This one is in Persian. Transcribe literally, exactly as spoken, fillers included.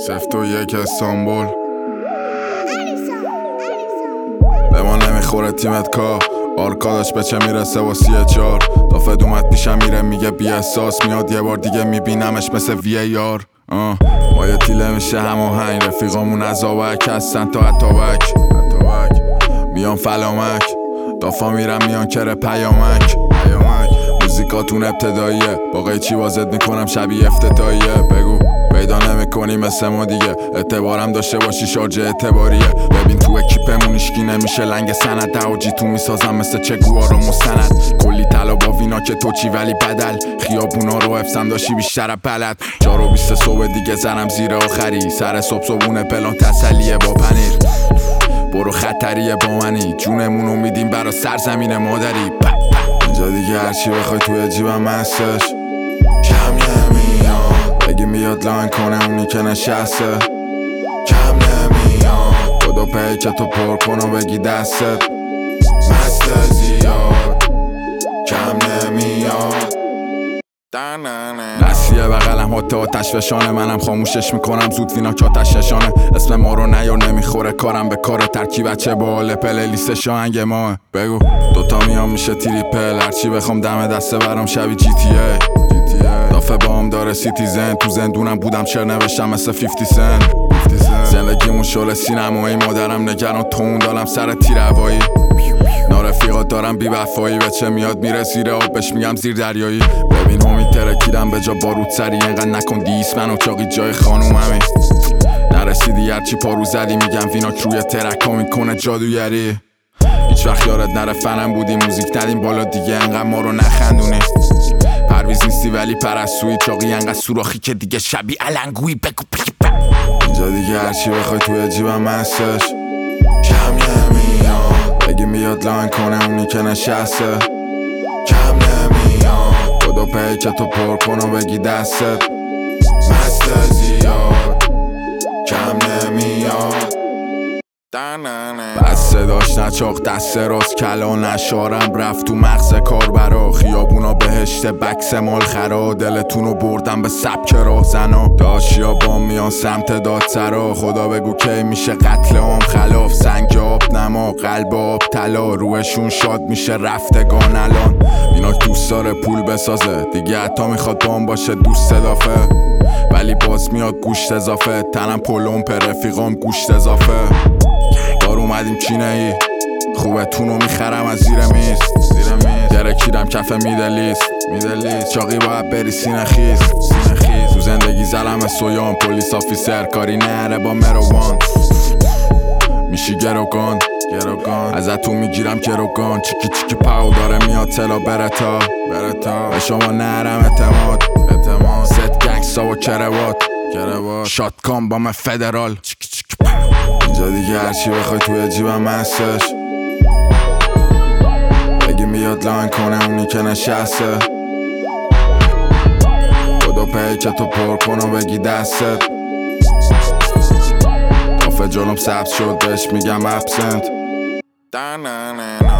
سفت و یک استانبول به ما نمیخوره تیمت کا آرکادش به چه میرسه و سی چار دافت اومد پیشم میره میگه بی احساس میاد یه بار دیگه میبینمش مثل وی ای آر ما یه تیله میشه هماهنگ رفیقامون از آوک هستن تا اتاوک میان فلامک دافا میرم میان کره پیامک موزیکاتون ابتداییه با قیچی وازد میکنم شبیه افتتاحیه بگو پیدا نمیکنی مثل ما دیگه اعتبارم داشته باشی شارژ اعتباریه ببین تو اکیپمون ایشکی نمیشه لنگ سند دعاجی تو میسازم مثل چگوارو مستند کلی طلا با وینا که تو چی ولی بدل خیابونا رو حفظم داشتی بیشتر بلد چارو بیست صبح دیگه زنم زیر آخری سر صبح صبحونه پلان تسلیه با پنیر برو خطریه با منی جونمونو میدیم برا سرزمین مادری اینجا دیگه هرچی بخوای توی جیبم هستش کم نمیاد بگی میاد لاین کنه اونی که نشسته کم نمیاد خدا پی که تو پر کن و بگی دستت مست زیاد کم نمیاد نسیه بغلم حتی آتش فشانه منم خاموشش میکنم زود وینا که آتش نشانه اسم ما رو نیار نمیخوره کارم به کار ترکی بچه باله پله لیست شاهنگ ماه بگو دوتا میام میشه تریپل هرچی بخوام دم دسته برام شبی جی تی ای دافه با هم داره سیتیزن تو زندونم بودم شعر نوشتم مثل فیفتی سن زندگیمون شل سینمایی مادرم نگران تون دارم سر تیر هوایی نارفیقات دارم بی وفایی به چه میاد میره زیر آب بهش میگم زیر دریایی ببین همی ترکیدم به جا بارود سری اینقدر نکن دیس من و چاقی جای خانوممی نرسیدی هرچی پارو زدی میگم ویناک روی ترک ها میکنه جادوگری هیچ وقت یارت نره فنم بودی موزیک ندیم بالا دیگه انقدر ما رو نخندونی پرویز نیستی ولی پرستویی چاقی انقدر سوراخی که دیگه شبی علنگویی بگو بگو اینجا دیگه هرچی بخوای توی جیبم هستش کم نمیاد بگی میاد لاین کنه اونی که نشسته کم نمیاد خدا پی که تو پر کن و بگی دستت مست زیاد کم نمیاد بس صداش نچاق دست راست کلا نشارم رفت تو مغز کار برا خیابونا بهشت بکس مال خرا دلتونو بردم به سبک راه زنا داشیا با میان سمت دادسرا خدا بگو کی میشه قتل عام خلاف سنگ آب نما قلب آب طلا روحشون شاد میشه رفتگان الان ایناک دوست داره پول بسازه دیگه حتی میخواد بام باشه دوست اضافه ولی باز میاد گوشت اضافه تنم پلوم پر رفیقام گوشت اضافه دار اومدیم چینه ای خوبه تونو میخرم از زیر میز درکیدم کف میدلیست چاقی باید بری سینه خیز تو زندگی زلم سویان پولیس آفیسر کاری نره با مروان میشی گروگان ازتون میگیرم گروگان چیکی چیکی پاو داره میاد تلا برتا به شما نرم اعتماد ست گنگستا و کروات شاتکام با من فدرال اینجا دیگه هرچی بخوای توی جیبم هستش بگی میاد لاین کنه اونی که نشسته خدا پی که تو پر کن و بگی دستت دافه جلوم سبز شد بهش میگم ابسنت